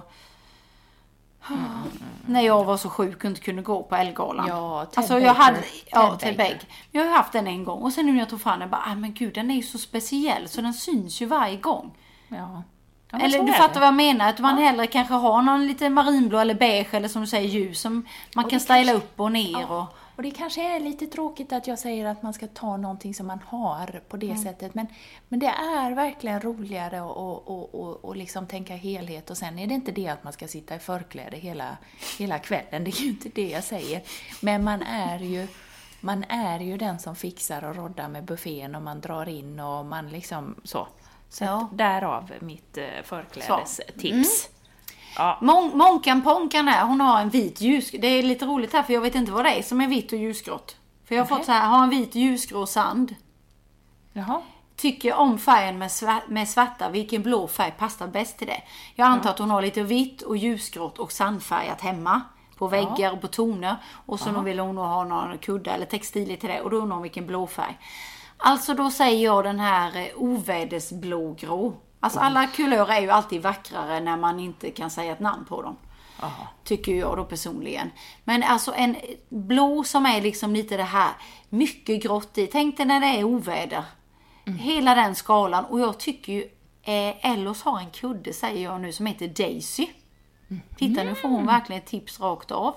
När jag var så sjuk och inte kunde gå på Elgalan. Ja, alltså jag hade Ted Baker. Jag har haft den en gång och sen nu när jag tog fram den bara, men gud, den är ju så speciell så den syns ju varje gång. Ja. Eller du fattar vad jag menar, att man hellre kanske har någon lite marinblå eller beige eller som du säger ljus som man kan styla upp och ner och det kanske är lite tråkigt att jag säger att man ska ta någonting som man har på det sättet. Men det är verkligen roligare att liksom tänka helhet. Och sen är det inte det att man ska sitta i förkläde hela kvällen. Det är ju inte det jag säger. Men man är ju den som fixar och roddar med buffén och man drar in och man liksom så. Så därav mitt förklädestips. Ja. Monkan Ponkan här, hon har en vit ljus. Det är lite roligt här för jag vet inte vad det är som är vitt och ljusgrått. För jag har fått så här, ha en vit ljusgrå sand. Jaha. Tycker om färgen med svarta, vilken blå färg passar bäst till det. Jag antar att hon har lite vitt och ljusgrått och sandfärgat hemma. På väggar och på toner. Och så vill hon ha någon kudde eller textil till det. Och då undrar hon vilken blå färg. Alltså då säger jag den här ovädersblågrå. Alltså alla kulörer är ju alltid vackrare när man inte kan säga ett namn på dem. Aha. Tycker jag då personligen. Men alltså en blå som är liksom lite det här mycket grått i. Tänk dig när det är oväder. Hela den skalan. Och jag tycker ju Ellos har en kudde säger jag nu som heter Daisy. Titta nu får hon verkligen ett tips rakt av.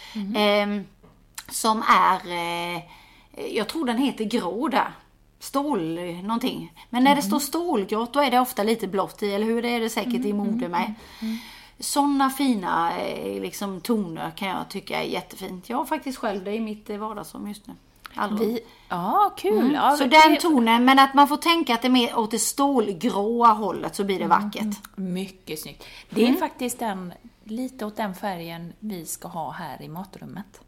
Som är jag tror den heter grå där. Stål någonting. Men när det står stålgrått då är det ofta lite blått i. Eller hur? Det är det säkert i mode med. Sådana fina liksom, toner kan jag tycka är jättefint. Jag har faktiskt själv det i mitt vardagsrum just nu. Ja, kul. Ja, så den tonen, men att man får tänka att det är mer åt det stålgråa hållet så blir det vackert. Mycket snyggt. Det är faktiskt lite åt den färgen vi ska ha här i matrummet.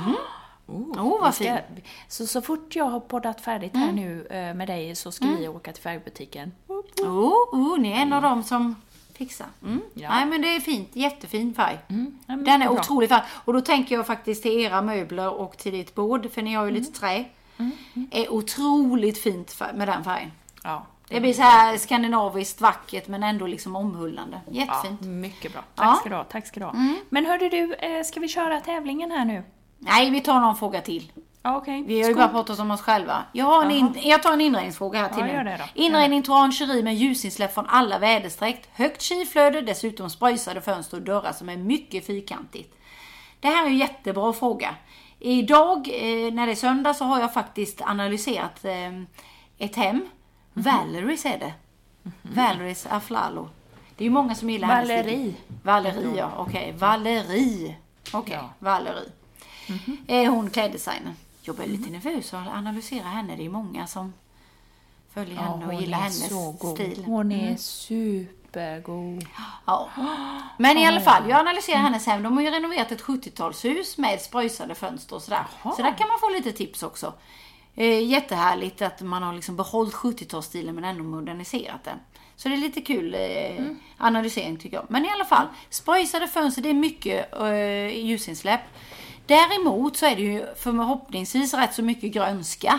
Vad fint. Så fort jag har poddat färdigt här nu med dig så ska vi åka till färgbutiken. Ni är en av dem som fixar. Ja. Nej, men det är fint. Jättefin färg. Den är otrolig färg. Och då tänker jag faktiskt till era möbler och till ditt bord. För ni har ju lite trä. Är otroligt fint med den färgen. Ja. Det blir så här skandinaviskt vackert men ändå liksom omhullande. Jättefint. Ja, mycket bra. Tack ska du ha. Men hörde du, ska vi köra tävlingen här nu? Nej, vi tar någon fråga till. Okay. Vi har ju bara pratat om oss själva. Jag tar en inredningsfråga här till nu. Inredning till orangeri med ljusinsläpp från alla väderstreck. Högt skiflöde, dessutom spröjsade fönster och dörrar som är mycket fyrkantigt. Det här är en jättebra fråga. Idag, när det är söndag, så har jag faktiskt analyserat ett hem. Valeries är det. Valeries Aflalo. Det är ju många som gillar Valerie. Valerie, ja. Okej. Valerie. Okej, Valerie. Hon kläddesignen. Jag blir lite nervös att analysera henne. Det är många som följer henne och gillar hennes stil. Hon är supergod. Ja. Men i alla fall, jag analyserar hennes hem. De har ju renoverat ett 70-talshus med spröjsade fönster och sådär. Så där kan man få lite tips också. Jättehärligt att man har liksom behållit 70-talsstilen men ändå moderniserat den. Så det är lite kul analysering tycker jag. Men i alla fall, spröjsade fönster, det är mycket ljusinsläpp. Däremot så är det ju förhoppningsvis rätt så mycket grönska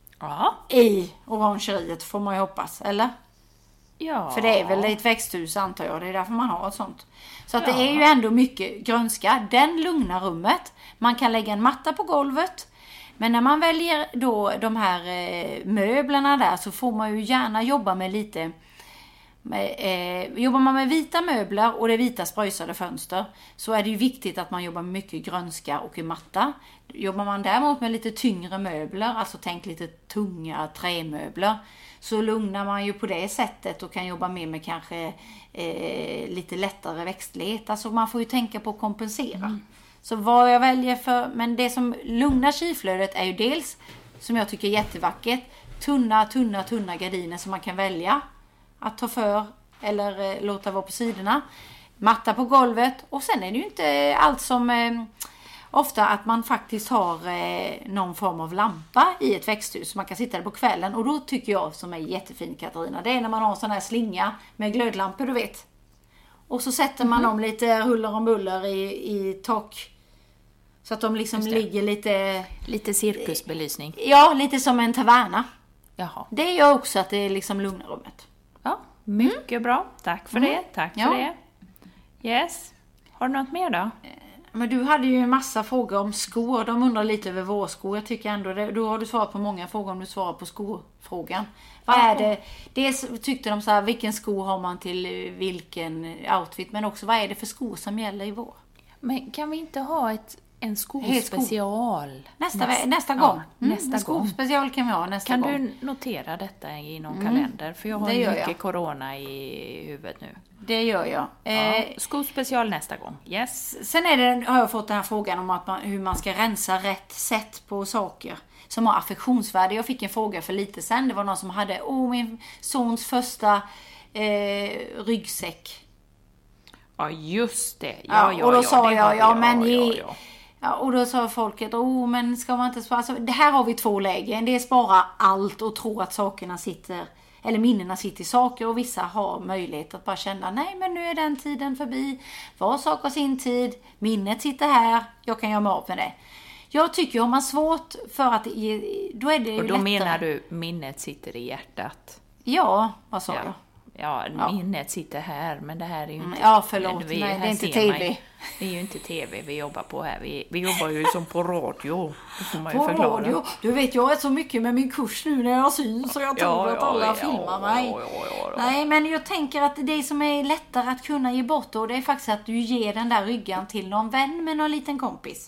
i orangeriet får man ju hoppas, eller? Ja. För det är väl ett växthus antar jag, det är därför man har ett sånt. Så att det är ju ändå mycket grönska. Den lugnar rummet. Man kan lägga en matta på golvet. Men när man väljer då de här möblerna där så får man ju gärna jobba med lite... jobbar man med vita möbler och det vita spröjsade fönster så är det ju viktigt att man jobbar med mycket grönska och i matta. Jobbar man däremot med lite tyngre möbler, alltså tänk lite tunga trämöbler, så lugnar man ju på det sättet och kan jobba mer med kanske lite lättare växtlighet. Alltså man får ju tänka på att kompensera. Så vad jag väljer för, men det som lugnar skiflödet är ju dels, som jag tycker är jättevackert, tunna gardiner som man kan välja att ta för eller låta vara på sidorna. matta på golvet. Och sen är det ju inte allt som ofta att man faktiskt har någon form av lampa i ett växthus. Så man kan sitta där på kvällen. Och då tycker jag, som är jättefin Katarina, det är när man har en sån här slinga med glödlampor, du vet. Och så sätter man dem lite huller om buller i tak. Så att de liksom ligger lite... Lite cirkusbelysning. Ja, lite som en taverna. Jaha. Det gör också att det liksom lugnar rummet. Ja, mycket bra. Tack för det. Tack för det. Yes. Har du något mer då? Men du hade ju en massa frågor om skor. De undrar lite över vårskor. Jag tycker ändå då har du svarat på många frågor om du svarar på skofrågan. Vad är det? Dels tyckte de så här, vilken sko har man till vilken outfit? Men också, vad är det för skor som gäller i vår? Men kan vi inte ha en skospecial? Nästa gång. Nästa gång. Skospecial kan vi ha nästa gång. Kan du notera detta i någon kalender? För jag har mycket corona i huvudet nu. Det gör jag. Skospecial nästa gång. Yes. Sen har jag fått den här frågan om hur man ska rensa rätt sätt på saker som har affektionsvärde. Jag fick en fråga för lite sen. Det var någon som hade min sons första ryggsäck. Ja, just det. Och då sa jag, och då sa folket, men ska man inte spara? Alltså, det här har vi två lägen. Det är spara allt och tro att sakerna sitter, eller minnena sitter i saker, och vissa har möjlighet att bara känna, nej men nu är den tiden förbi. Var sak har sin tid. Minnet sitter här. Jag kan göra mig av med det. Jag tycker om man svårt för att då är det ju lättare. Och då menar du minnet sitter i hjärtat? Ja, vad sa jag? Ja, minnet sitter här, men det här är ju inte... Ja, förlåt. Nej, det är inte tv. Det är ju inte tv vi jobbar på här. Vi jobbar ju som på radio. Det får man ju förklara. Radio. Du vet, jag är så mycket med min kurs nu när jag syns, så jag tror att alla filmar mig. Nej, men jag tänker att det som är lättare att kunna ge bort, och det är faktiskt att du ger den där ryggan till någon vän med någon liten kompis.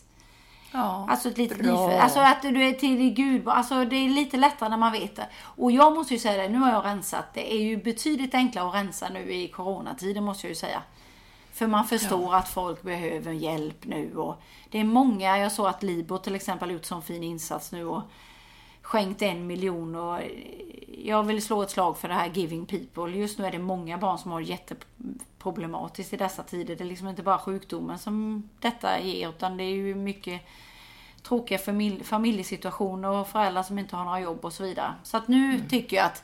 Ja, alltså ett litet nyfödd. Alltså att du är till Gud. Alltså det är lite lättare när man vet det. Och jag måste ju säga det, nu har jag rensat. Det är ju betydligt enklare att rensa nu i coronatiden, måste jag ju säga. För man förstår att folk behöver hjälp nu. Och det är många, jag såg att Libo till exempel har gjort sån fin insats nu och skänkt 1 miljon. Och jag vill slå ett slag för det här Giving People. Just nu är det många barn som har jätteproblematiskt i dessa tider. Det är liksom inte bara sjukdomen som detta ger, utan det är ju mycket tråkiga familjesituationer och föräldrar som inte har några jobb och så vidare. Så att nu tycker jag att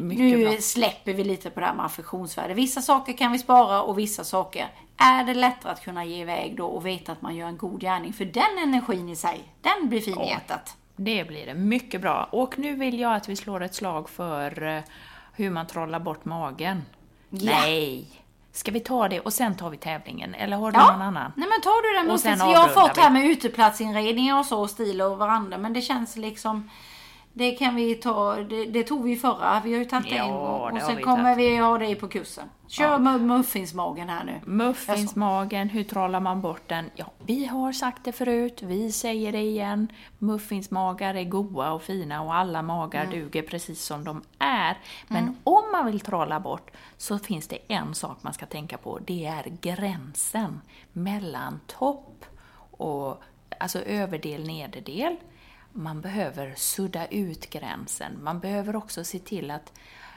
nu släpper vi lite på det här med affektionsvärde. Vissa saker kan vi spara och vissa saker är det lättare att kunna ge iväg då och veta att man gör en god gärning. För den energin i sig, den blir fin i hjärtat. Det blir det. Mycket bra. Och nu vill jag att vi slår ett slag för hur man trollar bort magen. Ja. Nej! Ska vi ta det och sen tar vi tävlingen? Eller har du någon annan? Nej, men tar du den muffins? Vi har fått här med uteplatsinredningar och så, stil och varandra. Men det känns liksom... Det kan vi ta... Det tog vi förra. Vi har ju tagit det en gång. Och sen kommer vi ha det på kursen. Kör muffinsmagen här nu. Muffinsmagen, hur trollar man bort den? Ja, vi har sagt det förut. Vi säger det igen. Muffinsmagar är goda och fina och alla magar duger precis som de är. Men om man vill trolla bort så finns det en sak man ska tänka på. Det är gränsen mellan topp och alltså överdel, nederdel. Man behöver sudda ut gränsen. Man behöver också se till att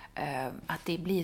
det blir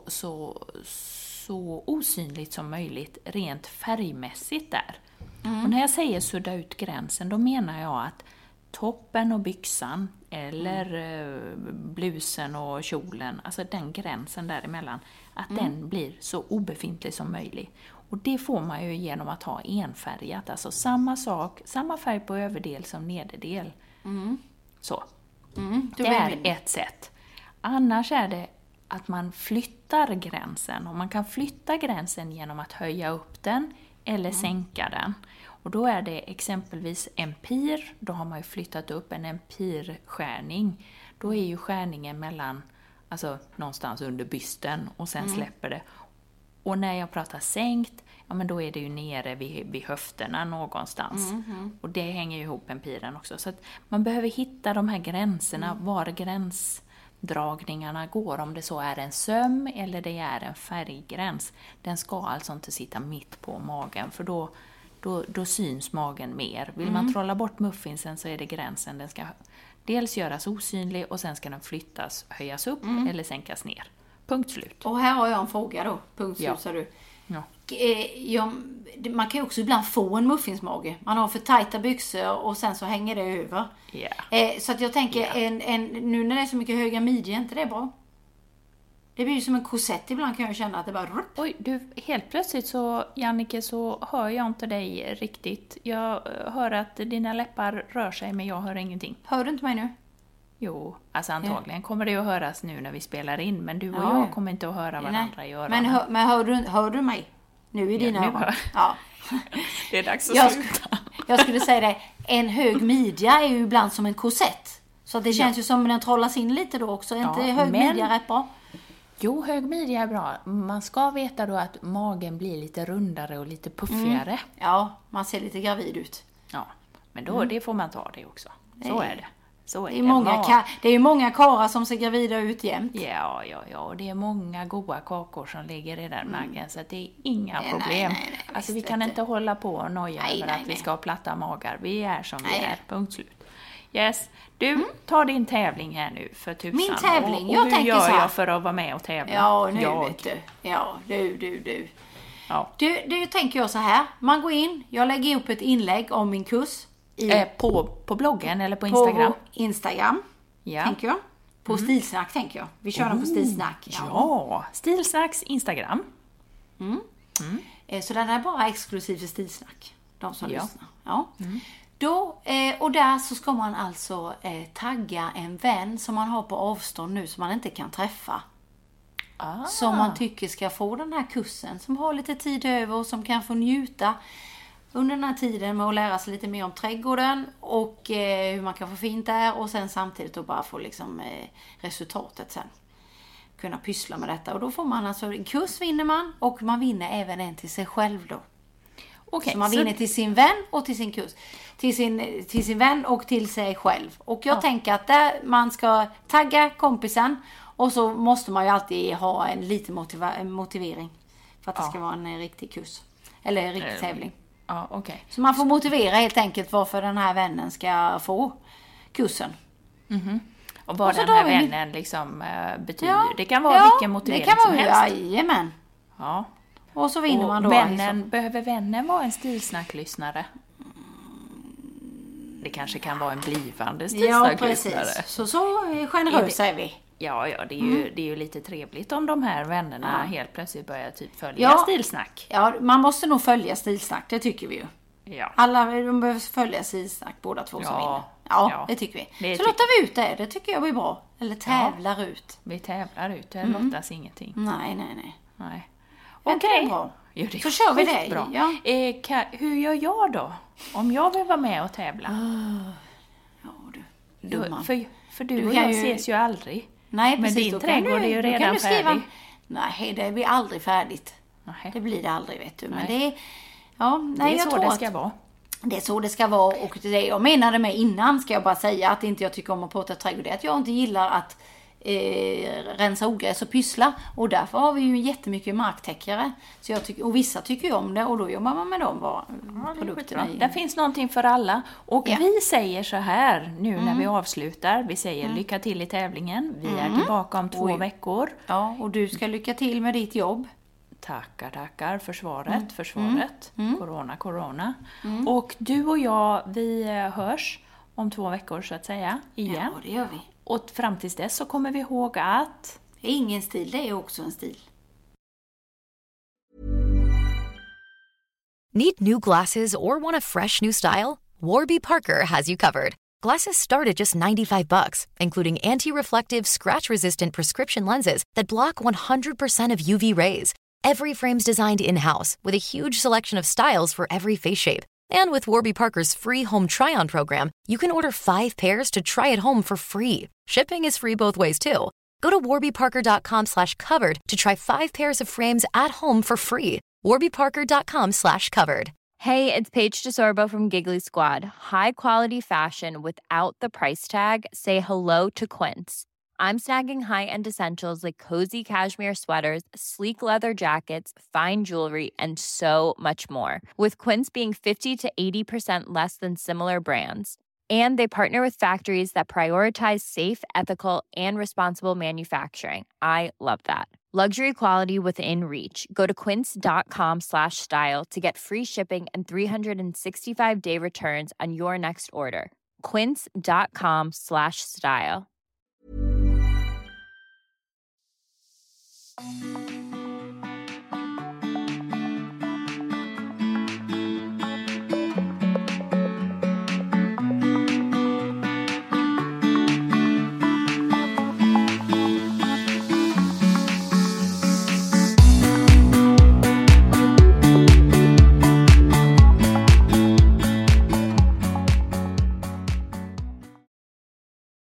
så osynligt som möjligt rent färgmässigt där. Och när jag säger sudda ut gränsen, då menar jag att toppen och byxan eller blusen och kjolen, alltså den gränsen däremellan, att den blir så obefintlig som möjligt. Och det får man ju genom att ha enfärgat, alltså samma färg på överdel som nederdel. Så. Det är ett sätt. Annars är det att man flyttar gränsen. Och man kan flytta gränsen genom att höja upp den eller sänka den. Och då är det exempelvis empir. Då har man ju flyttat upp en empirskärning. Då är ju skärningen mellan, alltså någonstans under bysten och sen släpper det. Och när jag pratar sänkt, ja men då är det ju nere vid höfterna någonstans. Och det hänger ju ihop empiren också. Så att man behöver hitta de här gränserna, var gränsdragningarna går. Om det så är en söm eller det är en färggräns. Den ska alltså inte sitta mitt på magen, för då syns magen mer. Vill man trolla bort muffinsen så är det gränsen. Den ska dels göras osynlig och sen ska den flyttas, höjas upp eller sänkas ner. Punkt slut. Och här har jag en fråga då. Punkt slut, sa du. Ja. man kan ju också ibland få en muffinsmage. Man har för tajta byxor och sen så hänger det över. Yeah. Så att jag tänker, nu när det är så mycket höga midjor, inte det är bra? Det blir ju som en korsett ibland, kan jag känna att det bara... Oj, du, helt plötsligt så, Jannike, så hör jag inte dig riktigt. Jag hör att dina läppar rör sig, men jag hör ingenting. Hör du inte mig nu? Jo, alltså antagligen kommer det att höras nu när vi spelar in, men du och jag kommer inte att höra varandra i öronen. Men hör du mig nu i dina öron? Ja. Det är dags att sluta. Jag skulle säga det, en hög midja är ju ibland som en korsett. Så det känns ju som den trollas in lite då också. Är inte hög midja rätt bra? Jo, hög midja är bra. Man ska veta då att magen blir lite rundare och lite puffigare. Ja, man ser lite gravid ut. Ja, men då det får man ta det också. Så är det. Så är det är ju många karlar som ser gravida ut jämt. Ja, och det är många goda kakor som ligger i den magen, så att det är inga problem. Nej, alltså vi kan inte hålla på och noja över att vi ska ha platta magar. Vi är som vi är, punkt slut. Yes, du tar din tävling här nu för tusan. Min tävling, och hur gör jag för att vara med och tävla? Ja, nu vet du. Ja, du. Ja. Du tänker jag så här, man går in, jag lägger upp ett inlägg om min kurs. På bloggen eller på Instagram? På Instagram, tänker jag. På Stilsnack, tänker jag. Vi kör den på Stilsnack. Ja, Stilsnacks Instagram. Så den är bara exklusiv för Stilsnack. De som lyssnar. Ja. Då, och där så ska man alltså tagga en vän som man har på avstånd nu, som man inte kan träffa. Som man tycker ska få den här kursen. Som har lite tid över och som kan få njuta under den här tiden med att lära sig lite mer om trädgården och hur man kan få fint där, och sen samtidigt då bara få liksom resultatet sen. Kunna pyssla med detta, och då får man alltså en kurs, vinner man, och man vinner även en till sig själv då. Okay, så man vinner till sin vän och till sin kurs. Till sin vän och till sig själv. Och jag tänker att där man ska tagga kompisen, och så måste man ju alltid ha en liten motivering för att det ska vara en riktig kurs. Eller en riktig tävling. Ja, okay. Så man får motivera helt enkelt varför den här vännen ska få kursen. Och vad den här vännen liksom betyder. Ja, det kan vara vilken motivering som helst. Jajamän. Ja. Och så vinner man då. Behöver vännen vara en stilsnacklyssnare? Det kanske kan vara en blivande stilsnacklyssnare. Ja, precis. Så generösa är vi. Ja, det är ju lite trevligt om de här vännerna helt plötsligt börjar typ följa Stilsnack. Ja, man måste nog följa Stilsnack, det tycker vi ju. Ja. Alla de behöver följa Stilsnack, båda två som vinner. Ja, det tycker vi. Så lottar vi ut det tycker jag blir bra. Eller tävlar ut. Vi tävlar ut, det lottas ingenting. Nej. Okej. Så kör vi det. Bra. Ja. Hur gör jag då? Om jag vill vara med och tävla? För du och jag ses ju aldrig. Nej, men precis, din trädgård är ju redan färdig. Nej, det blir aldrig färdigt. Nej. Det blir det aldrig, vet du. Men det är så det ska vara. Det är så det ska vara. Och det jag menade med innan, ska jag bara säga, att inte jag tycker om att prata trädgård. Det är att jag inte gillar att rensa ogräs och pyssla. Och därför har vi ju jättemycket marktäckare. Så jag tycker, och vissa tycker ju om det, och då jobbar man med de produkterna. Det finns någonting för alla. Och vi säger så här nu när vi avslutar. Vi säger lycka till i tävlingen. Vi är tillbaka om 2 veckor. Ja, och du ska lycka till med ditt jobb. Tackar. Försvaret. Corona. Och du och jag, vi hörs om 2 veckor så att säga igen. Ja, det gör vi. Och fram tills dess så kommer vi ihåg att ingen stil, det är också en stil. Need new glasses or want a fresh new style? Warby Parker has you covered. Glasses start at just $95, including anti-reflective, scratch-resistant prescription lenses that block 100% of UV rays. Every frame's designed in-house with a huge selection of styles for every face shape. And with Warby Parker's free home try-on program, you can order 5 pairs to try at home for free. Shipping is free both ways, too. Go to warbyparker.com/covered to try 5 pairs of frames at home for free. warbyparker.com/covered. Hey, it's Paige DeSorbo from Giggly Squad. High quality fashion without the price tag. Say hello to Quince. I'm snagging high-end essentials like cozy cashmere sweaters, sleek leather jackets, fine jewelry, and so much more. With Quince being 50 to 80% less than similar brands. And they partner with factories that prioritize safe, ethical, and responsible manufacturing. I love that. Luxury quality within reach. Go to quince.com/style to get free shipping and 365-day returns on your next order. Quince.com/style.